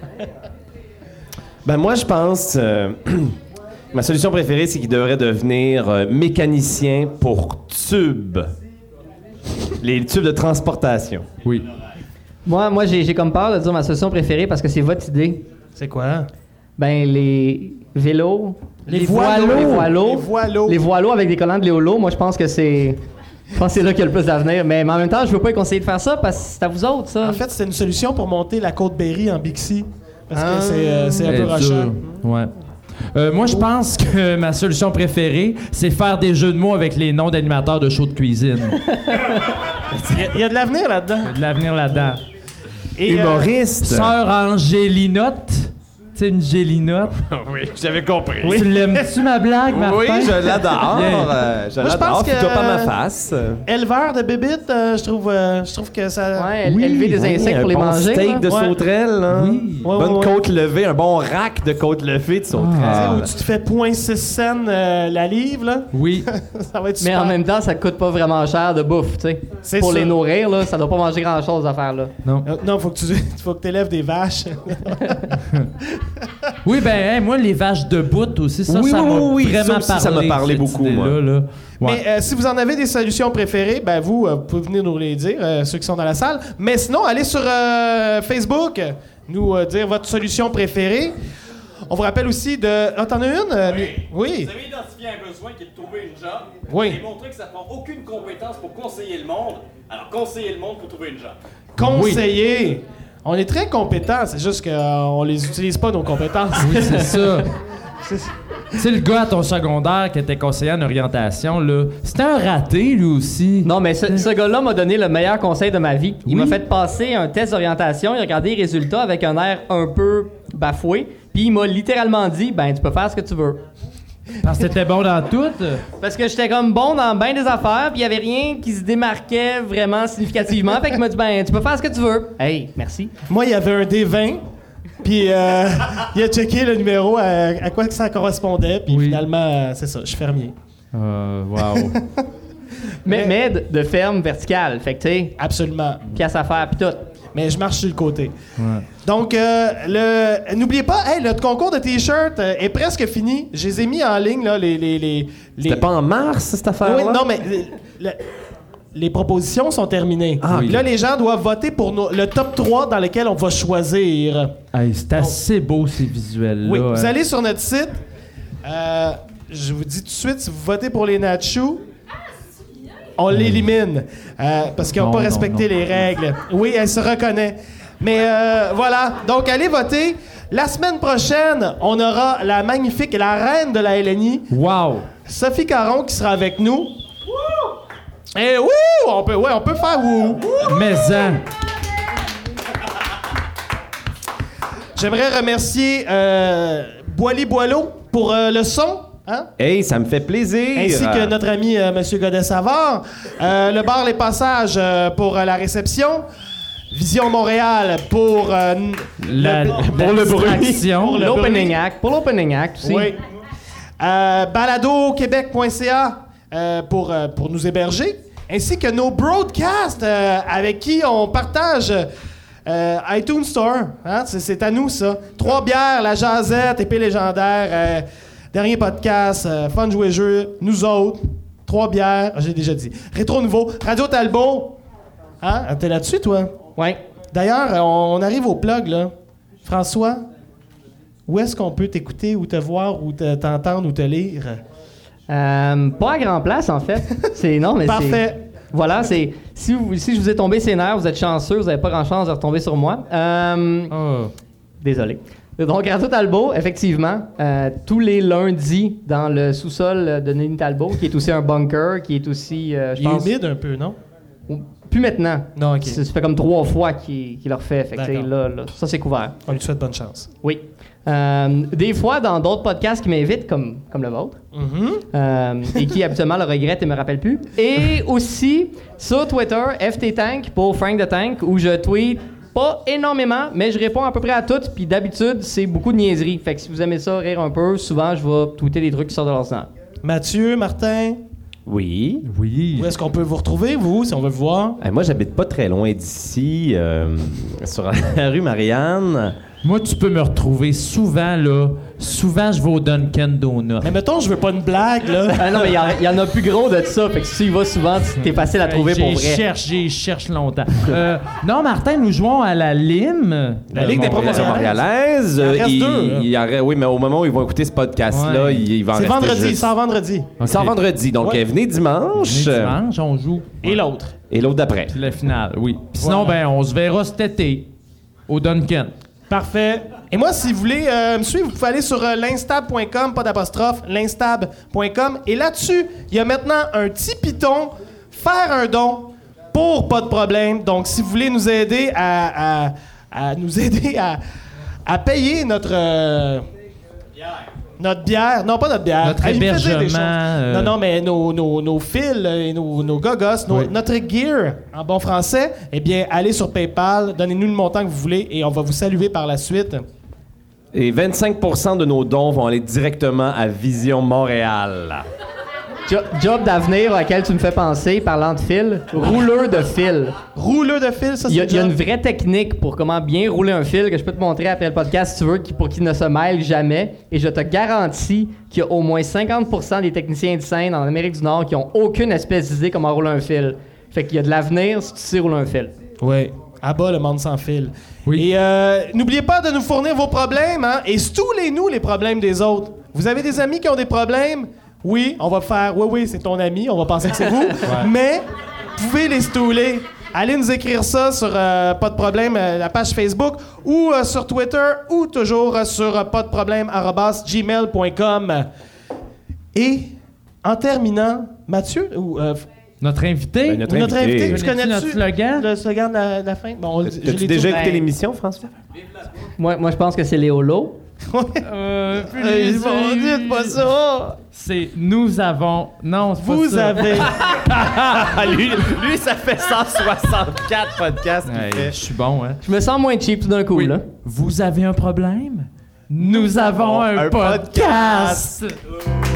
Ben moi, je pense... euh, ma solution préférée, c'est qu'il devrait devenir euh, mécanicien pour tubes. Les tubes de transportation. Oui. Moi, moi j'ai j'ai comme peur de dire ma solution préférée parce que c'est votre idée. C'est quoi? Ben, les vélos. Les Les voileaux. voileaux. Les voileaux. Les voileaux avec des collants de Léolo, moi, je pense que c'est. Je pense que c'est là qu'il y a le plus d'avenir. Mais, mais en même temps, je veux pas les conseiller de faire ça parce que c'est à vous autres, ça. En fait, c'est une solution pour monter la côte Berry en Bixi. Parce Ah. que c'est euh, c'est un peu Elle est rochant. dure. Ouais. Euh, moi, je pense que ma solution préférée, c'est faire des jeux de mots avec les noms d'animateurs de shows de cuisine. Il y a- il y, a de l'avenir là-dedans. Il y a de l'avenir là-dedans. Et, euh, Humoriste. Sœur Angélinotte. Tu sais, une gélinotte. Oui, j'avais compris. Tu l'aimes-tu, ma blague, Martin? Oui, je l'adore. Bien. euh, je Moi, je l'adore. pense que- Fais-toi pas ma face. éleveur de bébites, euh, je trouve euh, je trouve que ça... Ouais, éle- Oui, élever des Oui, insectes un pour les bon manger. steak là. de Ouais. sauterelle. Hein? Oui. Ouais, Bonne ouais, ouais. côte levée, un bon rack de côte levée de sauterelle. Ah. Où tu te fais point six cents euh, la livre, là. Oui. Ça va être Mais super. en même temps, ça coûte pas vraiment cher de bouffe, tu sais. C'est Pour ça. les nourrir, là, ça doit pas manger grand-chose à faire, là. Non. Euh, non, faut que tu faut que élèves des vaches. Oui, ben, hey, moi, les vaches de bout aussi, ça, Oui, ça oui, m'a oui, oui, vraiment ça aussi, parlé. ça m'a parlé cette beaucoup, idée-là, moi. là. Ouais. Mais euh, si vous en avez des solutions préférées, ben vous, euh, vous pouvez venir nous les dire, euh, ceux qui sont dans la salle. Mais sinon, allez sur euh, Facebook, nous euh, dire votre solution préférée. On vous rappelle aussi de... Ah, t'en as une? euh, mi- Oui. Vous avez identifié un besoin qui est de trouver une job. Oui. Et montré que ça prend aucune compétence pour conseiller le monde. Alors, conseiller le monde pour trouver une job. Conseiller. On est très compétents, c'est juste qu'on les utilise pas, nos compétences. Oui, c'est ça. Tu sais, le gars à ton secondaire qui était conseiller en orientation, là, c'était un raté, lui aussi. Non, mais ce, ce gars-là m'a donné le meilleur conseil de ma vie. Il Oui. m'a fait passer un test d'orientation, il a regardé les résultats avec un air un peu bafoué, puis il m'a littéralement dit, ben, tu peux faire ce que tu veux. Parce que t'étais bon dans tout. Parce que j'étais comme bon dans bien des affaires, puis il y avait rien qui se démarquait vraiment significativement. Fait qu'il m'a dit, ben, tu peux faire ce que tu veux. Hey, merci. Moi, il y avait un D vingt, puis euh, il a checké le numéro, à, à quoi que ça correspondait, puis Oui. finalement, euh, c'est ça, je suis fermier. Euh, wow. Mais, mais de, de ferme verticale. Fait que, tu sais, Absolument. pièce à faire, pis tout. Mais je marche sur le côté. Donc, euh, le... n'oubliez pas, hey, le concours de T-shirts euh, est presque fini. Je les ai mis en ligne, là, les... les, les, les... C'était pas en mars, cette affaire-là? Oui, non, mais le- le- les propositions sont terminées. Ah, oui. Là, les gens doivent voter pour nos- le top trois dans lequel on va choisir. Hey, c'est assez beau, ces visuels-là. Oui, vous hein. allez sur notre site. Euh, je vous dis tout de suite, si vous votez pour les nachos, on l'élimine. Euh, parce qu'ils n'ont Non, pas non, respecté non. les règles. Oui, elle se reconnaît. Mais euh, voilà. Donc, allez voter. La semaine prochaine, on aura la magnifique, la reine de la L N I, Wow! Sophie Caron, qui sera avec nous. Et wouh! On peut, ouais, on peut faire wouh! Mais hein, J'aimerais remercier euh, Boily Boileau pour euh, le son. Hein? Hey, ça me fait plaisir! Ainsi que notre ami euh, M. Godet-Savard. Euh, le bar Les Passages euh, pour euh, la réception. Vision Montréal pour... euh, n- la, pour la le bruit. distraction. Pour le L'opening bruit. act. Pour l'opening act aussi. Oui. Euh, baladoquebec point c a euh, pour, euh, pour nous héberger. Ainsi que nos broadcasts euh, avec qui on partage euh, iTunes Store. Hein? C'est, c'est à nous, ça. Trois bières, la Jazette, Épée légendaire, euh, dernier podcast, euh, Fun Jouer Jeu, nous autres. Trois bières, j'ai déjà dit. Rétro Nouveau, Radio Talbot. Hein? T'es là-dessus, toi? Ouais. D'ailleurs, euh, on, on arrive au plug, là. François, où est-ce qu'on peut t'écouter ou te voir ou te- t'entendre ou te lire? Euh, pas à grand place, en fait. C'est non, mais c'est- Parfait. Voilà, c'est si, vous, si je vous ai tombé ses nerfs, vous êtes chanceux, vous n'avez pas grand chance de retomber sur moi. Euh, Oh. Désolé. Donc, Radio Talbot, effectivement, euh, tous les lundis dans le sous-sol de Denis Talbot, qui est aussi un bunker, qui est aussi, euh, je Il est pense... humide un peu, non? Plus maintenant. Non, OK. Ça, ça fait comme trois fois qu'il qu'il le refait. Fait que, tu sais, D'accord. là, là, ça, c'est couvert. On lui souhaite bonne chance. Oui. Euh, des fois, dans d'autres podcasts qui m'invitent, comme, comme le vôtre, euh, et qui habituellement le regrettent et me rappellent plus. Et aussi sur Twitter, F T Tank pour Frank the Tank, où je tweet pas énormément, mais je réponds à peu près à toutes. Puis d'habitude, c'est beaucoup de niaiseries. Fait que si vous aimez ça, rire un peu, souvent, je vais tweeter des trucs qui sortent de l'ordinaire. Mathieu, Martin, Oui. Oui. où est-ce qu'on peut vous retrouver, vous, si on veut vous voir? Eh, moi, j'habite pas très loin d'ici, euh, sur la rue Marianne. Moi, tu peux me retrouver souvent, là. Souvent, je vais au Dunkin' Donuts. Mais mettons, je veux pas une blague, là. Ah non, mais il y, en a plus gros de ça. Fait que si tu y vas souvent, tu- t'es facile à trouver pour J'y vrai. cherche, j'y cherche longtemps. Euh, non, Martin, nous jouons à la Lime. La Ligue des Promotion Montréalaises. montréalaise. Il en euh, reste il- deux, là. il y aurait- oui, mais au moment où ils vont écouter ce podcast-là, Ouais. il, il va en C'est rester vendredi, juste- il sort vendredi. Il sort vendredi, donc Ouais. euh, venez dimanche. Venez dimanche, on joue. Et l'autre. Et l'autre d'après. Puis la finale, oui. Puis sinon, Voilà. ben, on se verra cet été au Dunkin'. Parfait. Et moi, si vous voulez euh, me suivre, vous pouvez aller sur euh, l'instab point com, pas d'apostrophe, l'instab point com. Et là-dessus, il y a maintenant un petit piton, faire un don pour pas de problème. Donc, si vous voulez nous aider à, à- à nous aider à, à payer notre... euh, notre bière, non pas notre bière, Notre Ah, il me fait dire des hébergement, choses. euh, Non, non, mais nos, nos, nos fils euh, et nos, nos gogos, nos- Oui. notre gear, en bon français, eh bien, allez sur PayPal, donnez-nous le montant que vous voulez et on va vous saluer par la suite. Et vingt-cinq pour cent de nos dons vont aller directement à Vision Montréal. Jo- job d'avenir auquel tu me fais penser, parlant de fil, rouleur de fil. Rouleux de fil, ça, Il y, a, c'est il y a le une job. vraie technique pour comment bien rouler un fil que je peux te montrer après le podcast si tu veux, qui- pour qu'il ne se mêle jamais. Et je te garantis qu'il y a au moins cinquante pour cent des techniciens de scène en Amérique du Nord qui ont aucune espèce d'idée comment rouler un fil. Fait qu'il y a de l'avenir si tu sais rouler un fil. Oui. À bas, le monde sans fil. Oui. Et euh, n'oubliez pas de nous fournir vos problèmes, hein, et stoulez-nous les problèmes des autres. Vous avez des amis qui ont des problèmes? Oui, on va faire, oui, oui, c'est ton ami, on va penser que c'est vous, mais vous pouvez les stouler. Allez nous écrire ça sur euh, pas de problème, euh, la page Facebook, ou euh, sur Twitter, ou toujours euh, sur euh, pas de problème arobase gmail point com. Et en terminant, Mathieu, ou euh, Notre invité. Ben, notre ou notre invité. invité, tu Connais-tu connais-tu notre slogan? le slogan de la, de la fin? Bon, on le dit- je T'as-tu l'ai déjà tout- écouté Ben- l'émission, François? Moi, moi je pense que c'est Léolo. Euh, plus Hey, les- bon, dites pas ça! C'est nous avons. Non, c'est pas Vous ça. avez. Ah, lui, lui, ça fait cent soixante-quatre podcasts qu'il Hey, fait. je suis bon, hein. Je me sens moins cheap tout d'un coup, Oui. là. Vous avez un problème? Nous avons un, un podcast.